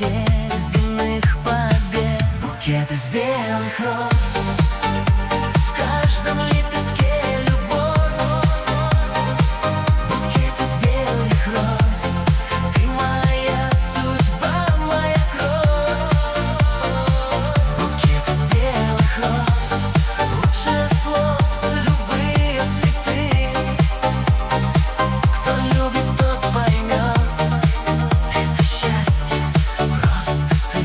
всех земных побед. Букет из белых роз, в каждом лепестке любовь. Букет из белых роз, ты моя судьба, моя кровь. Букет из белых роз, лучше слов любые цветы. Кто любит, тот поймет, это счастье просто ты.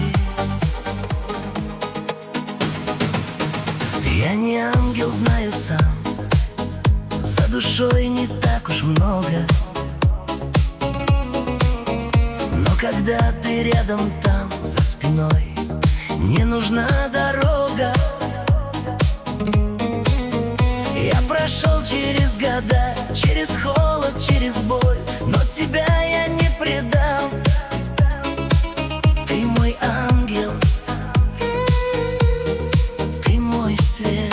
Я не ангел, знаю сам, за душой не так уж много. Но когда ты рядом, там, за спиной, не нужна дорога. Я прошел через года, через холод, через боль, но тебя я не предам. Ты мой ангел, ты мой свет.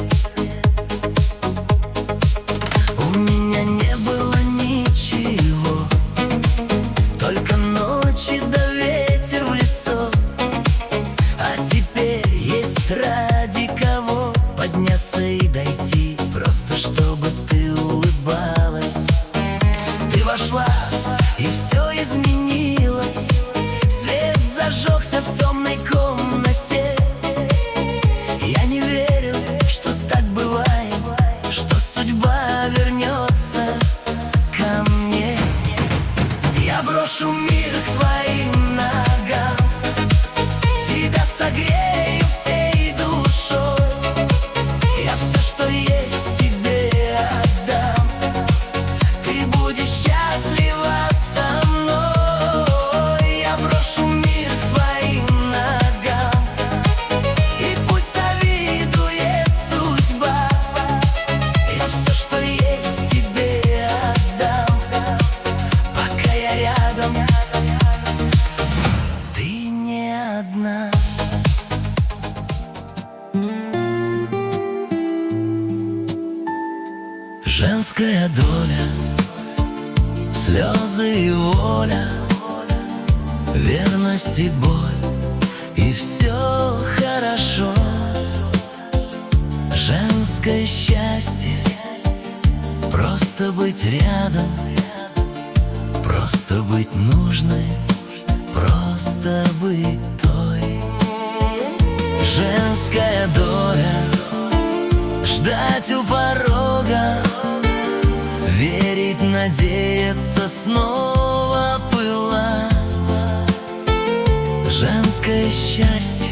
У меня не было ничего, только ночи да ветер в лицо. А теперь есть ради кого подняться и дойти, просто чтобы ты улыбалась. Ты вошла, и все изменилось. Свет зажегся в темной комнате. Я не верил, что так бывает, что судьба вернется ко мне. Я брошу мир к твоим ногам, тебя согрею всей душой. Я все, что есть, тебе отдам. Ты будешь счастлива со мной. Я брошу мир к твоим ногам, и пусть завидует судьба. Я все, что есть, тебе отдам. Пока я рядом, ты не одна. Женская доля, слезы и воля, верность и боль, и все хорошо. Женское счастье — просто быть рядом, просто быть нужной, просто быть той. Женская доля — ждать у порога, верить, надеяться, снова пылать. Женское счастье